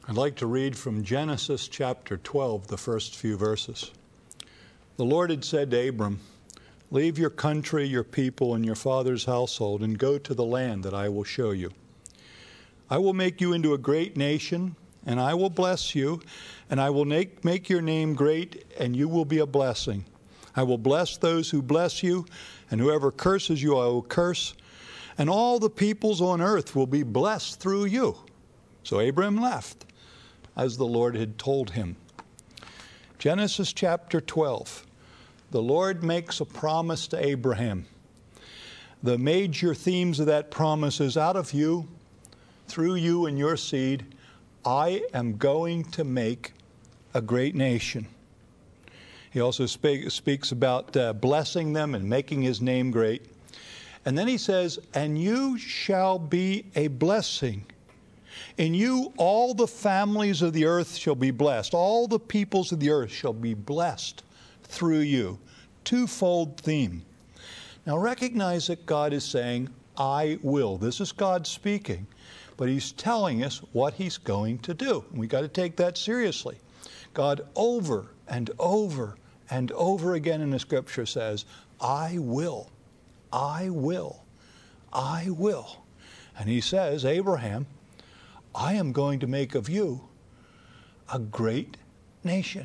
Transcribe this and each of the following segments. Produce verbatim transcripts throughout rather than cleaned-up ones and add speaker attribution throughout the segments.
Speaker 1: I'd like to read from Genesis chapter twelve, the first few verses. The Lord had said to Abram, "Leave your country, your people, and your father's household, and go to the land that I will show you. I will make you into a great nation, and I will bless you, and I will make, make your name great, and you will be a blessing. I will bless those who bless you, and whoever curses you I will curse, and all the peoples on earth will be blessed through you." So Abram left, as the Lord had told him. Genesis chapter twelve. The Lord makes a promise to Abraham. The major themes of that promise is, out of you, through you and your seed, I am going to make a great nation. He also speak, speaks about uh, blessing them and making his name great. And then he says, and you shall be a blessing. In you all the families of the earth shall be blessed. All the peoples of the earth shall be blessed through you. Twofold theme. Now recognize that God is saying, I will. This is God speaking. But he's telling us what he's going to do. We've got to take that seriously. God over and over and over again in the Scripture says, I will, I will, I will. And he says, Abraham, I am going to make of you a great nation.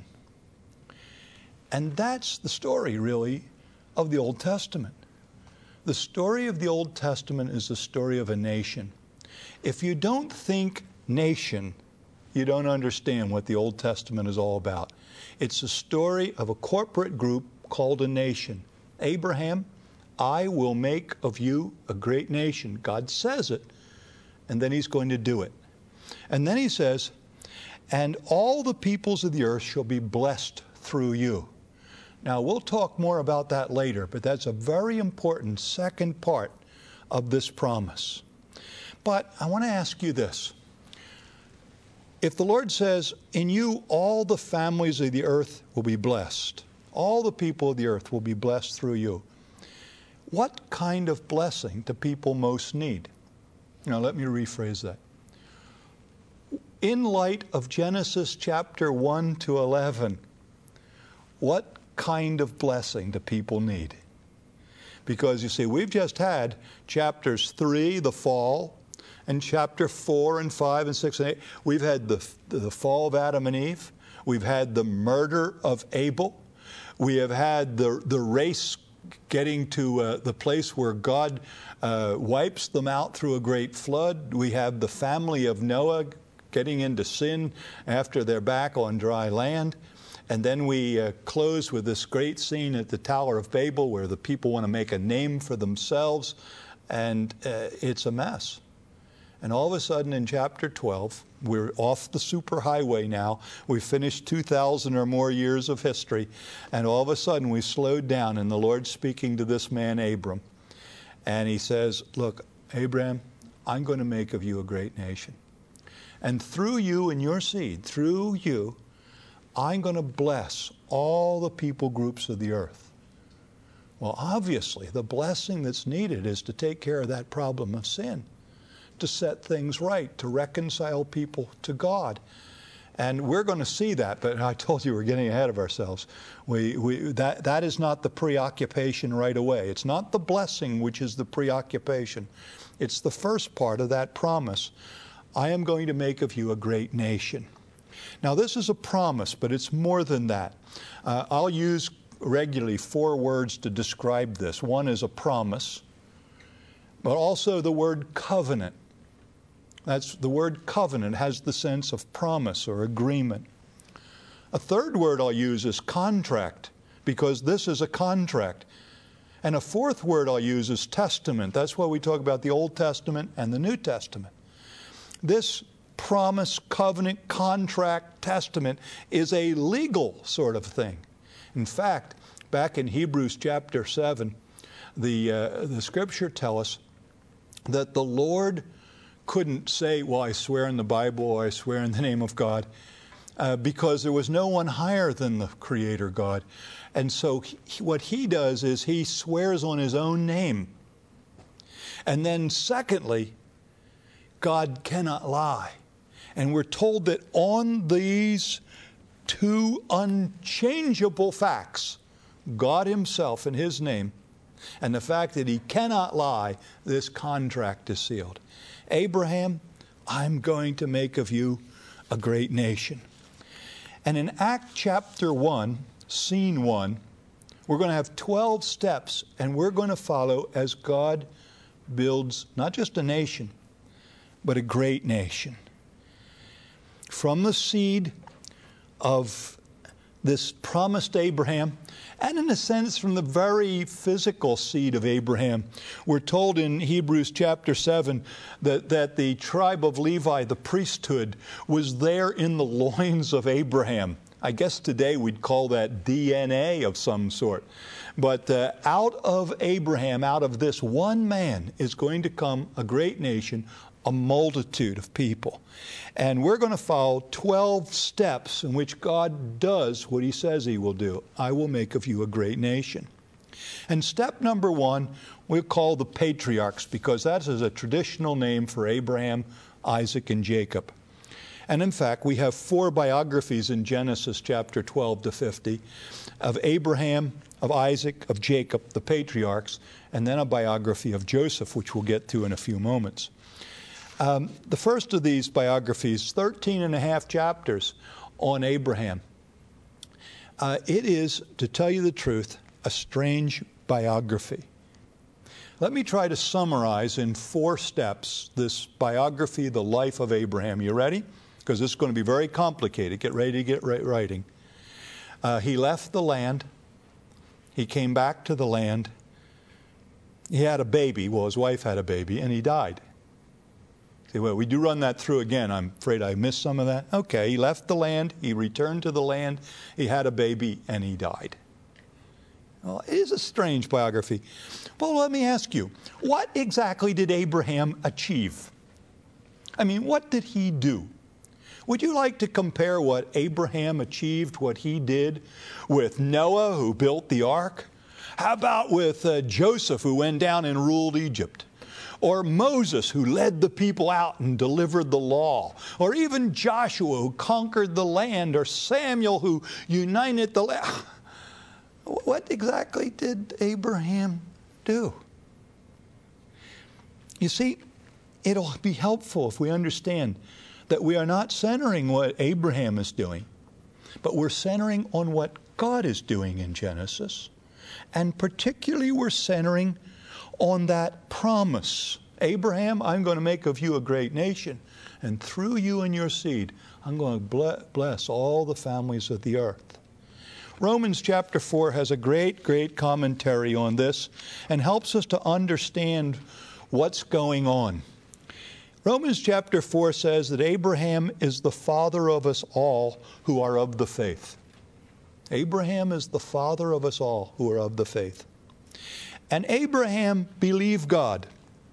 Speaker 1: And that's the story, really, of the Old Testament. The story of the Old Testament is the story of a nation. If you don't think nation, you don't understand what the Old Testament is all about. It's a story of a corporate group called a nation. Abraham, I will make of you a great nation. God says it, and then he's going to do it. And then he says, and all the peoples of the earth shall be blessed through you. Now, we'll talk more about that later, but that's a very important second part of this promise. But I want to ask you this. If the Lord says, in you all the families of the earth will be blessed, all the people of the earth will be blessed through you, what kind of blessing do people most need? Now, let me rephrase that. In light of Genesis chapter one to eleven, what kind of blessing do people need? Because you see, we've just had chapters three, the fall, and chapter four and five and six and eight. We've had the, the fall of Adam and Eve. We've had the murder of Abel. We have had the, the race getting to uh, the place where God uh, wipes them out through a great flood. We have the family of Noah getting into sin after they're back on dry land. And then we uh, close with this great scene at the Tower of Babel where the people want to make a name for themselves, and uh, it's a mess. And all of a sudden in chapter twelve, we're off the superhighway now. We've finished two thousand or more years of history, and all of a sudden we slowed down, and the Lord's speaking to this man, Abram. And he says, look, Abraham, I'm going to make of you a great nation. And through you and your seed, through you, I'm going to bless all the people groups of the earth. Well, obviously, the blessing that's needed is to take care of that problem of sin, to set things right, to reconcile people to God. And we're going to see that, but I told you we're getting ahead of ourselves. We, we, that, that is not the preoccupation right away. It's not the blessing which is the preoccupation. It's the first part of that promise. I am going to make of you a great nation. Now, this is a promise, but it's more than that. Uh, I'll use regularly four words to describe this. One is a promise, but also the word covenant. That's the word covenant has the sense of promise or agreement. A third word I'll use is contract, because this is a contract. And a fourth word I'll use is testament. That's why we talk about the Old Testament and the New Testament. This promise, covenant, contract, testament is a legal sort of thing. In fact, back in Hebrews chapter seven, the, uh, the Scripture tells us that the Lord couldn't say, well, I swear in the Bible, or I swear in the name of God, uh, because there was no one higher than the Creator God. And so he, what he does is he swears on his own name. And then secondly, God cannot lie. And we're told that on these two unchangeable facts, God himself and his name, and the fact that he cannot lie, this contract is sealed. Abraham, I'm going to make of you a great nation. And in Acts chapter one, scene one, we're going to have twelve steps, and we're going to follow as God builds not just a nation, but a great nation. From the seed of this promised Abraham, and in a sense from the very physical seed of Abraham. We're told in Hebrews chapter seven that, that the tribe of Levi, the priesthood, was there in the loins of Abraham. I guess today we'd call that D N A of some sort. But uh, out of Abraham, out of this one man, is going to come a great nation, a multitude of people. And we're going to follow twelve steps in which God does what he says he will do. I will make of you a great nation. And step number one, we'll call the patriarchs, because that is a traditional name for Abraham, Isaac, and Jacob. And in fact, we have four biographies in Genesis chapter twelve to fifty of Abraham, of Isaac, of Jacob, the patriarchs, and then a biography of Joseph, which we'll get to in a few moments. Um, the first of these biographies, thirteen and a half chapters on Abraham. Uh, it is, to tell you the truth, a strange biography. Let me try to summarize in four steps this biography, the life of Abraham. You ready? Because this is going to be very complicated. Get ready to get writing. Uh, he left the land. He came back to the land. He had a baby. Well, his wife had a baby, and he died. Say, well, we do run that through again. I'm afraid I missed some of that. Okay, he left the land. He returned to the land. He had a baby, and he died. Well, it is a strange biography. Well, let me ask you, what exactly did Abraham achieve? I mean, what did he do? Would you like to compare what Abraham achieved, what he did, with Noah, who built the ark? How about with uh, Joseph, who went down and ruled Egypt? Or Moses, who led the people out and delivered the law? Or even Joshua, who conquered the land? Or Samuel, who united the land? What exactly did Abraham do? You see, it'll be helpful if we understand that we are not centering what Abraham is doing, but we're centering on what God is doing in Genesis. And particularly we're centering on that promise. Abraham, I'm going to make of you a great nation, and through you and your seed, I'm going to bless all the families of the earth. Romans chapter four has a great, great commentary on this and helps us to understand what's going on. Romans chapter four says that Abraham is the father of us all who are of the faith. Abraham is the father of us all who are of the faith. And Abraham believed God.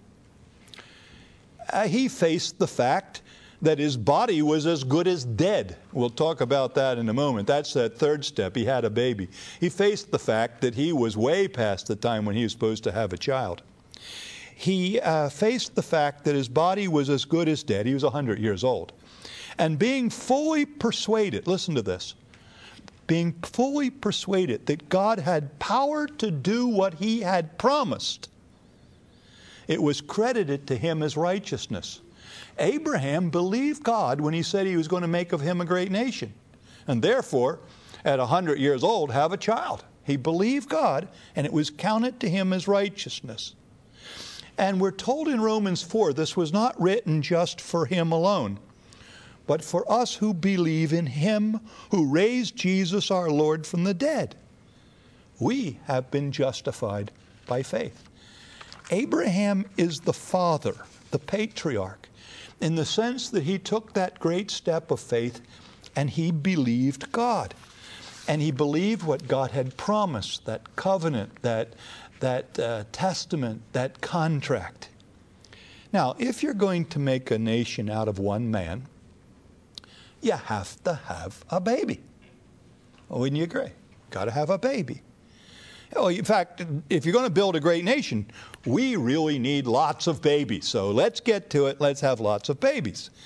Speaker 1: Uh, he faced the fact that his body was as good as dead. We'll talk about that in a moment. That's that third step. He had a baby. He faced the fact that he was way past the time when he was supposed to have a child. He uh, faced the fact that his body was as good as dead. He was one hundred years old. And being fully persuaded, listen to this, being fully persuaded that God had power to do what he had promised, it was credited to him as righteousness. Abraham believed God when he said he was going to make of him a great nation, and therefore, at one hundred years old, have a child. He believed God, and it was counted to him as righteousness. And we're told in Romans four, this was not written just for him alone, but for us who believe in him who raised Jesus our Lord from the dead. We have been justified by faith. Abraham is the father, the patriarch, in the sense that he took that great step of faith and he believed God. And he believed what God had promised, that covenant, that, that uh, testament, that contract. Now, if you're going to make a nation out of one man, you have to have a baby. Wouldn't you agree? Got to have a baby. Oh, in fact, if you're going to build a great nation, we really need lots of babies. So let's get to it. Let's have lots of babies.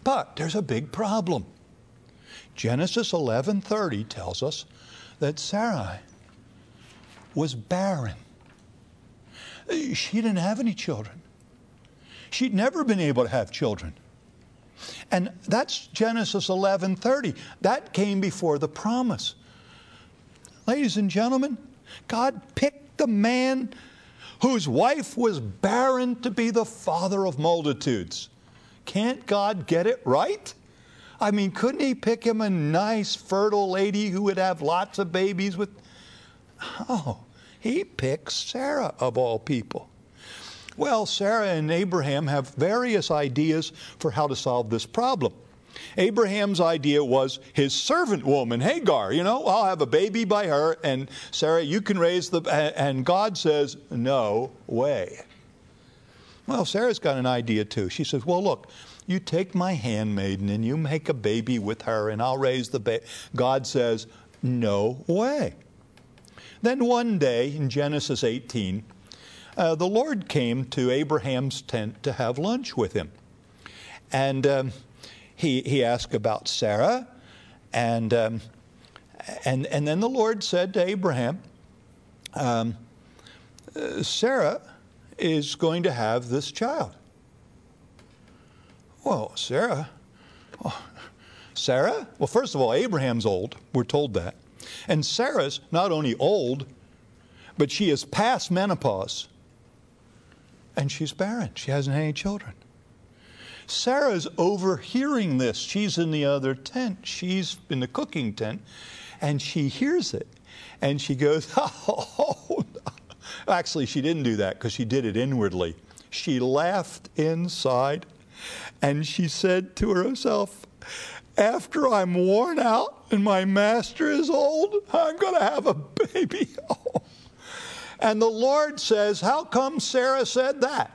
Speaker 1: But there's a big problem. Genesis eleven thirty tells us that Sarai was barren. She didn't have any children. She'd never been able to have children. And that's Genesis eleven thirty. That came before the promise. Ladies and gentlemen, God picked the man whose wife was barren to be the father of multitudes. Can't God get it right? I mean, couldn't he pick him a nice, fertile lady who would have lots of babies with... Oh, he picked Sarah of all people. Well, Sarah and Abraham have various ideas for how to solve this problem. Abraham's idea was his servant woman, Hagar. You know, I'll have a baby by her, and Sarah, you can raise the... And God says, no way. Well, Sarah's got an idea too. She says, well, look, you take my handmaiden and you make a baby with her, and I'll raise the baby. God says, no way. Then one day in Genesis eighteen, uh, the Lord came to Abraham's tent to have lunch with him. And um, he, he asked about Sarah. And, um, and, and then the Lord said to Abraham, um, Sarah is going to have this child. Well, Sarah, oh, Sarah? Well, first of all, Abraham's old. We're told that. And Sarah's not only old, but she is past menopause. And she's barren. She hasn't had any children. Sarah's overhearing this. She's in the other tent. She's in the cooking tent. And she hears it. And she goes, oh, no. Actually, she didn't do that because she did it inwardly. She laughed inside. And she said to herself, after I'm worn out and my master is old, I'm going to have a baby. Oh. And the Lord says, how come Sarah said that?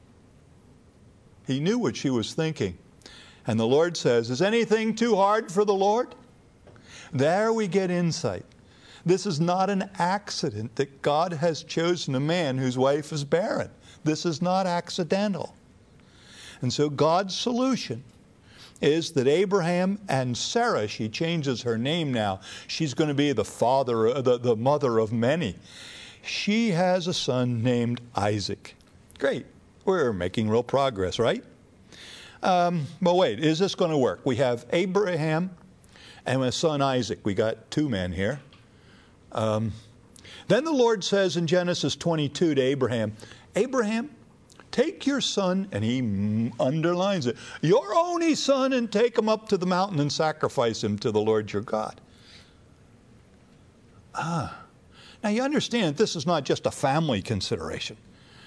Speaker 1: He knew what she was thinking. And the Lord says, is anything too hard for the Lord? There we get insight. This is not an accident that God has chosen a man whose wife is barren. This is not accidental. And so God's solution is that Abraham and Sarah, she changes her name now. She's going to be the father, the, the mother of many. She has a son named Isaac. Great. We're making real progress, right? Um, but wait, is this going to work? We have Abraham and his son Isaac. We got two men here. Um, then the Lord says in Genesis twenty-two to Abraham, Abraham, take your son, and he underlines it, your only son, and take him up to the mountain and sacrifice him to the Lord your God. Ah. Now you understand this is not just a family consideration.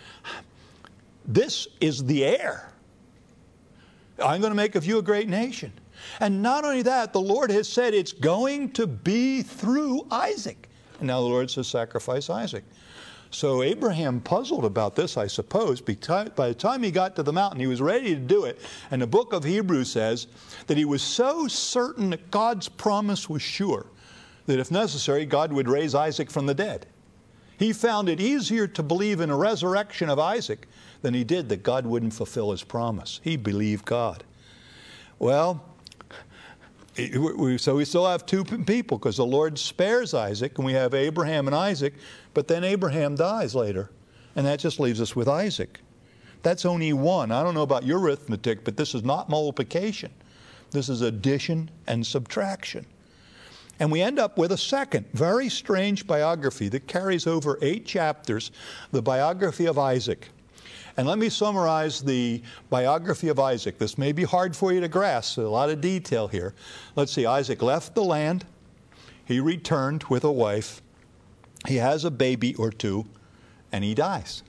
Speaker 1: This is the heir. I'm going to make of you a great nation. And not only that, the Lord has said it's going to be through Isaac. And now the Lord says sacrifice Isaac. So Abraham puzzled about this, I suppose. By the time he got to the mountain, he was ready to do it. And the book of Hebrews says that he was so certain that God's promise was sure that if necessary, God would raise Isaac from the dead. He found it easier to believe in a resurrection of Isaac than he did that God wouldn't fulfill his promise. He believed God. Well, so we still have two people because the Lord spares Isaac, and we have Abraham and Isaac, but then Abraham dies later, and that just leaves us with Isaac. That's only one. I don't know about your arithmetic, but this is not multiplication. This is addition and subtraction. And we end up with a second, very strange biography that carries over eight chapters, the biography of Isaac. And let me summarize the biography of Isaac. This may be hard for you to grasp, a lot of detail here. Let's see, Isaac left the land. He returned with a wife. He has a baby or two, and he dies.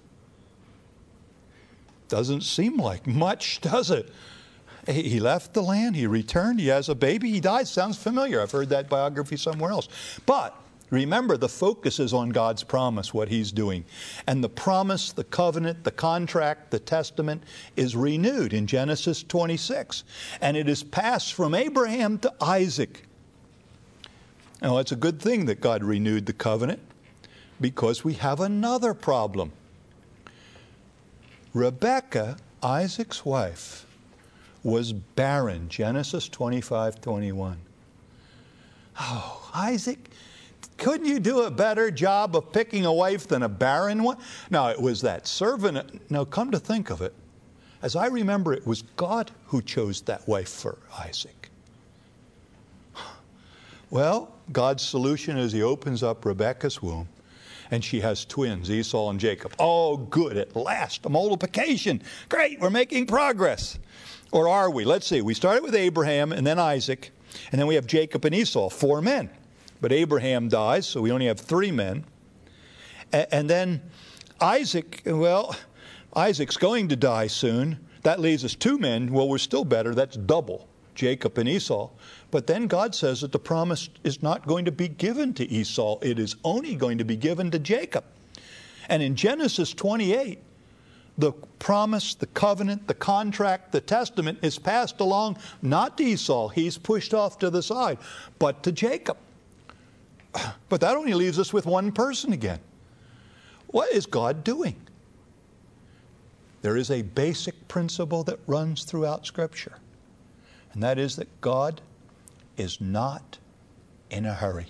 Speaker 1: Doesn't seem like much, does it? He left the land, he returned, he has a baby, he dies. Sounds familiar. I've heard that biography somewhere else. But remember, the focus is on God's promise, what he's doing. And the promise, the covenant, the contract, the testament is renewed in Genesis twenty-six. And it is passed from Abraham to Isaac. Now, it's a good thing that God renewed the covenant because we have another problem. Rebekah, Isaac's wife, was barren. Genesis twenty-five twenty-one. Oh, Isaac, couldn't you do a better job of picking a wife than a barren one? No, it was that servant. Now, come to think of it, as I remember, it was God who chose that wife for Isaac. Well, God's solution is he opens up Rebekah's womb, and she has twins, Esau and Jacob. Oh, good, at last, a multiplication. Great, we're making progress. Or are we? Let's see. We started with Abraham and then Isaac, and then we have Jacob and Esau, four men. But Abraham dies, so we only have three men. A- and then Isaac, well, Isaac's going to die soon. That leaves us two men. Well, we're still better. That's double, Jacob and Esau. But then God says that the promise is not going to be given to Esau. It is only going to be given to Jacob. And in Genesis twenty-eight, the promise, the covenant, the contract, the testament is passed along not to Esau. He's pushed off to the side, but to Jacob. But that only leaves us with one person again. What is God doing? There is a basic principle that runs throughout Scripture, and that is that God is not in a hurry.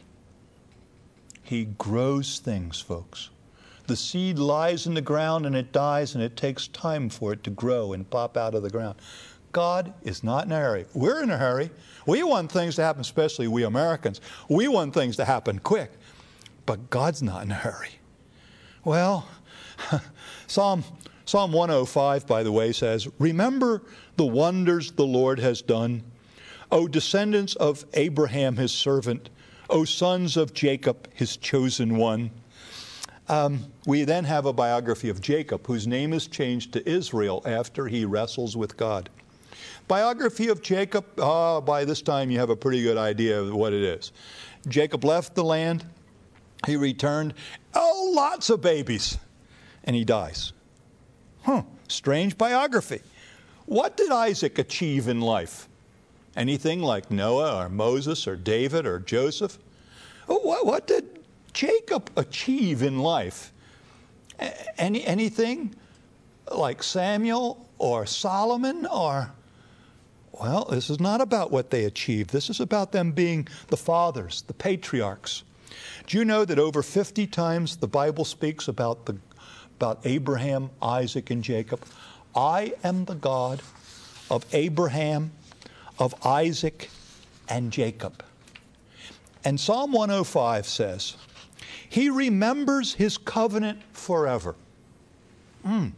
Speaker 1: He grows things, folks. The seed lies in the ground and it dies, and it takes time for it to grow and pop out of the ground. God is not in a hurry. We're in a hurry. We want things to happen, especially we Americans. We want things to happen quick. But God's not in a hurry. Well, Psalm, Psalm one oh five, by the way, says, "Remember the wonders the Lord has done. O descendants of Abraham, his servant. O sons of Jacob, his chosen one." Um, we then have a biography of Jacob, whose name is changed to Israel after he wrestles with God. Biography of Jacob, oh, by this time you have a pretty good idea of what it is. Jacob left the land. He returned. Oh, lots of babies. And he dies. Huh, strange biography. What did Isaac achieve in life? Anything like Noah or Moses or David or Joseph? Oh, what, what did Jacob achieve in life? Any, anything like Samuel or Solomon or... Well, this is not about what they achieved. This is about them being the fathers, the patriarchs. Do you know that over fifty times the Bible speaks about, the, about Abraham, Isaac, and Jacob? I am the God of Abraham, of Isaac, and Jacob. And Psalm one oh five says, He remembers His covenant forever. Mm.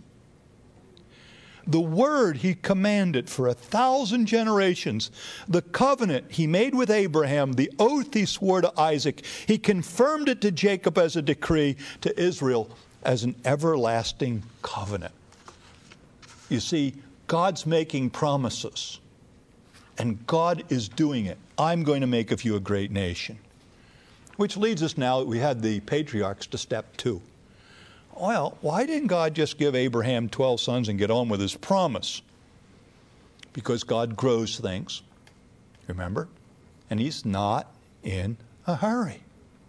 Speaker 1: The word He commanded for a thousand generations, the covenant He made with Abraham, the oath He swore to Isaac, He confirmed it to Jacob as a decree, to Israel as an everlasting covenant. You see, God's making promises, and God is doing it. I'm going to make of you a great nation. Which leads us now, we had the patriarchs, to step two. Well, why didn't God just give Abraham twelve sons and get on with His promise? Because God grows things, remember? And He's not in a hurry.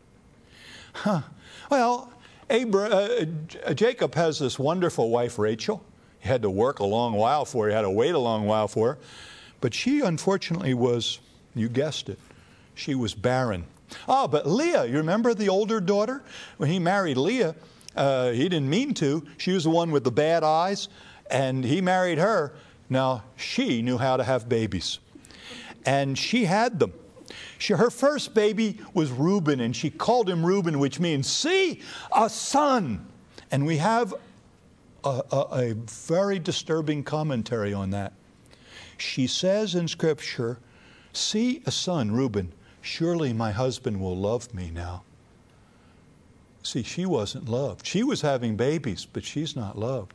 Speaker 1: Huh. Well, Abra- uh, Jacob has this wonderful wife, Rachel. He had to work a long while for her. He had to wait a long while for her. But she, unfortunately, was, you guessed it, she was barren. Oh, but Leah, you remember the older daughter? When he married Leah, uh, he didn't mean to. She was the one with the bad eyes, and he married her. Now, she knew how to have babies, and she had them. She, her first baby was Reuben, and she called him Reuben, which means, see, a son. And we have a, a, a very disturbing commentary on that. She says in Scripture, see a son, Reuben. Surely my husband will love me now. See, she wasn't loved. She was having babies, but she's not loved.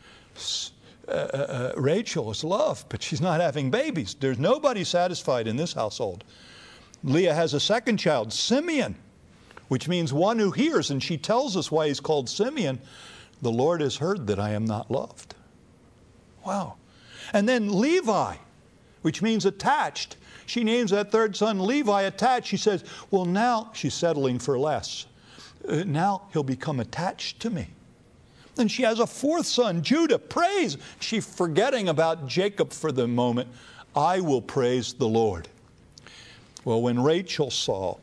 Speaker 1: Uh, uh, Rachel is loved, but she's not having babies. There's nobody satisfied in this household. Leah has a second child, Simeon, which means one who hears, and she tells us why he's called Simeon. The Lord has heard that I am not loved. Wow. And then Levi, which means attached. She names that third son Levi, attached. She says, well, now she's settling for less. Uh, now he'll become attached to me. And she has a fourth son, Judah. Praise. She's forgetting about Jacob for the moment. I will praise the Lord. Well, when Rachel saw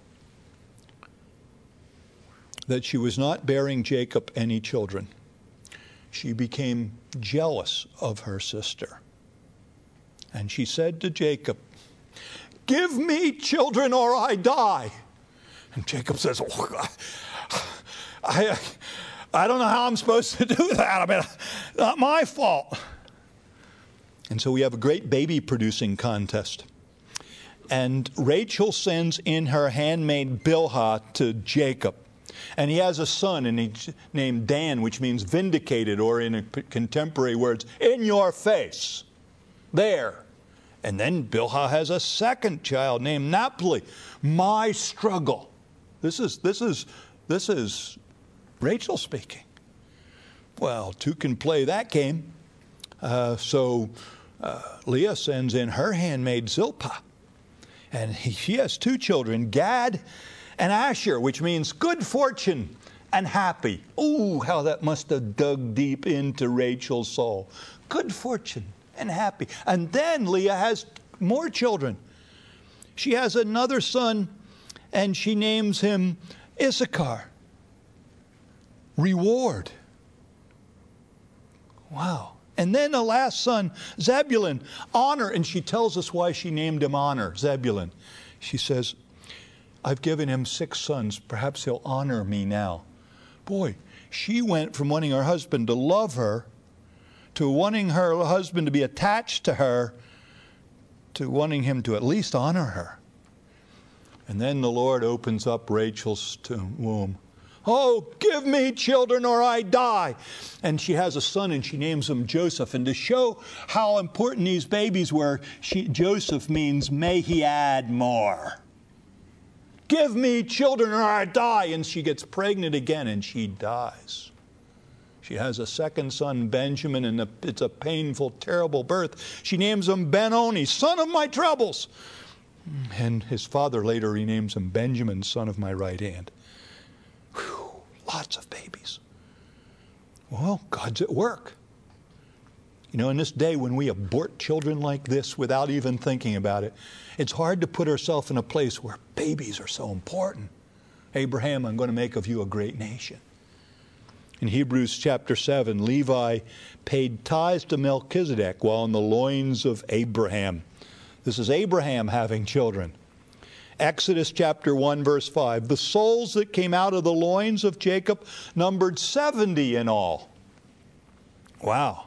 Speaker 1: that she was not bearing Jacob any children, she became jealous of her sister. And she said to Jacob, give me children or I die. And Jacob says, oh, I, I don't know how I'm supposed to do that. I mean, not my fault. And so we have a great baby producing contest. And Rachel sends in her handmaid Bilhah to Jacob. And he has a son, and he's named Dan, which means vindicated, or in a contemporary words, in your face. There. And then Bilhah has a second child named Naphtali. My struggle. This is this is this is Rachel speaking. Well, two can play that game. Uh, so uh, Leah sends in her handmaid Zilpah. And he, she has two children, Gad and Asher, which means good fortune and happy. Ooh, how that must have dug deep into Rachel's soul. Good fortune and happy. And then Leah has more children. She has another son, and she names him Issachar. Reward. Wow. And then the last son, Zebulun, honor. And she tells us why she named him honor, Zebulun. She says, I've given him six sons. Perhaps he'll honor me now. Boy, she went from wanting her husband to love her to wanting her husband to be attached to her to wanting him to at least honor her. And then the Lord opens up Rachel's womb. Oh, give me children or I die. And she has a son and she names him Joseph. And to show how important these babies were, she, Joseph means may he add more. Give me children or I die. And she gets pregnant again and she dies. She has a second son, Benjamin, and it's a painful, terrible birth. She names him Ben-Oni, son of my troubles. And his father later renames him Benjamin, son of my right hand. Whew, lots of babies. Well, God's at work. You know, in this day when we abort children like this without even thinking about it, it's hard to put ourselves in a place where babies are so important. Abraham, I'm going to make of you a great nation. In Hebrews chapter seven, Levi paid tithes to Melchizedek while in the loins of Abraham. This is Abraham having children. Exodus chapter one, verse five, the souls that came out of the loins of Jacob numbered seventy in all. Wow.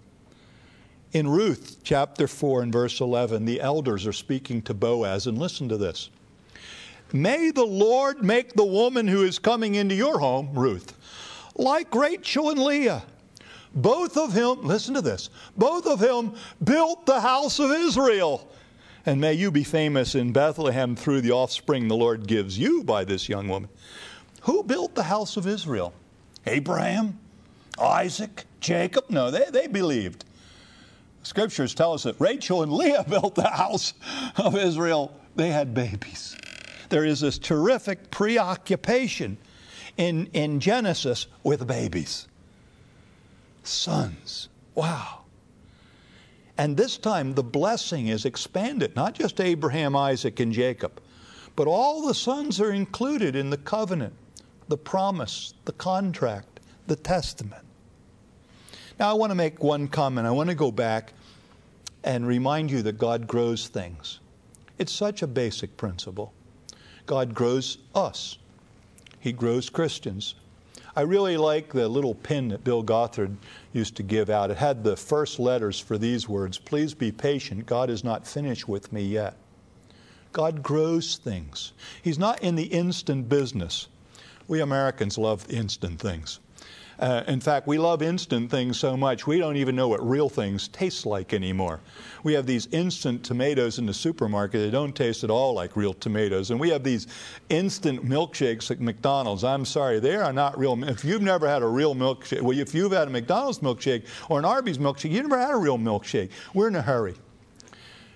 Speaker 1: In Ruth chapter four and verse eleven, the elders are speaking to Boaz, and listen to this. May the Lord make the woman who is coming into your home, Ruth, like Rachel and Leah. Both of him, listen to this, both of him built the house of Israel. And may you be famous in Bethlehem through the offspring the Lord gives you by this young woman. Who built the house of Israel? Abraham? Isaac? Jacob? No, they, they believed. Scriptures tell us that Rachel and Leah built the house of Israel. They had babies. There is this terrific preoccupation in, in Genesis with babies. Sons. Wow. And this time the blessing is expanded, not just Abraham, Isaac, and Jacob, but all the sons are included in the covenant, the promise, the contract, the testament. Now I want to make one comment. I want to go back and remind you that God grows things. It's such a basic principle. God grows us. He grows Christians. I really like the little pin that Bill Gothard used to give out. It had the first letters for these words, please be patient, God is not finished with me yet. God grows things. He's not in the instant business. We Americans love instant things. Uh, in fact, we love instant things so much we don't even know what real things taste like anymore. We have these instant tomatoes in the supermarket that don't taste at all like real tomatoes. And we have these instant milkshakes at McDonald's. I'm sorry, they are not real. If you've never had a real milkshake, well, if you've had a McDonald's milkshake or an Arby's milkshake, you've never had a real milkshake. We're in a hurry.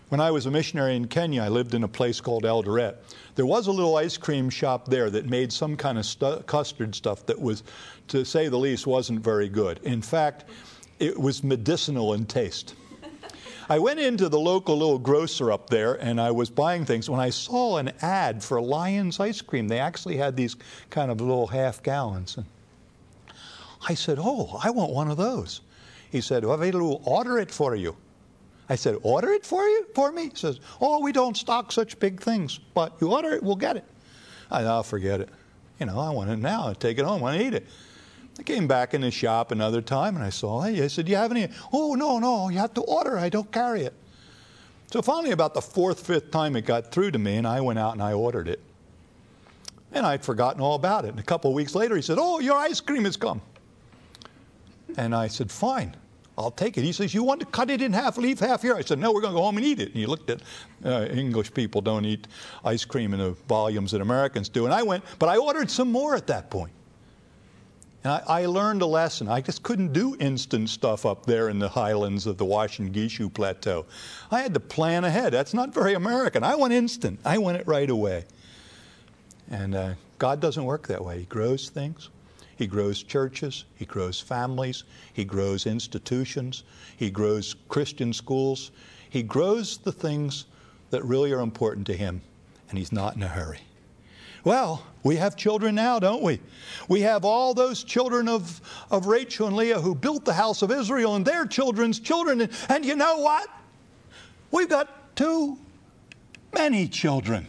Speaker 1: When I was a missionary in Kenya, I lived in a place called Eldoret. There was a little ice cream shop there that made some kind of stu- custard stuff that was, to say the least, wasn't very good. In fact, it was medicinal in taste. I went into the local little grocer up there and I was buying things. When I saw an ad for Lion's ice cream, they actually had these kind of little half gallons. And I said, oh, I want one of those. He said, well, we'll order it for you. I said, order it for you, for me? He says, oh, we don't stock such big things, but you order it, we'll get it. I said, oh, forget it. You know, I want it now. I take it home. I want to eat it. I came back in the shop another time and I saw, hey, I said, do you have any? Oh, no, no, you have to order. I don't carry it. So finally, about the fourth, fifth time it got through to me, and I went out and I ordered it. And I'd forgotten all about it. And a couple of weeks later, he said, oh, your ice cream has come. And I said, fine, I'll take it. He says, you want to cut it in half, leave half here? I said, no, we're going to go home and eat it. And he looked at, uh, English people don't eat ice cream in the volumes that Americans do. And I went, but I ordered some more at that point. And I, I learned a lesson. I just couldn't do instant stuff up there in the highlands of the Washan Gishu Plateau. I had to plan ahead. That's not very American. I want instant. I want it right away. And uh, God doesn't work that way. He grows things. He grows churches. He grows families. He grows institutions. He grows Christian schools. He grows the things that really are important to him. And he's not in a hurry. Well, we have children now, don't we? We have all those children of, of Rachel and Leah who built the house of Israel and their children's children. And, and you know what? We've got too many children.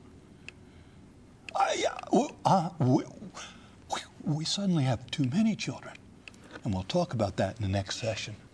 Speaker 1: Uh, uh, we, we, we suddenly have too many children. And we'll talk about that in the next session.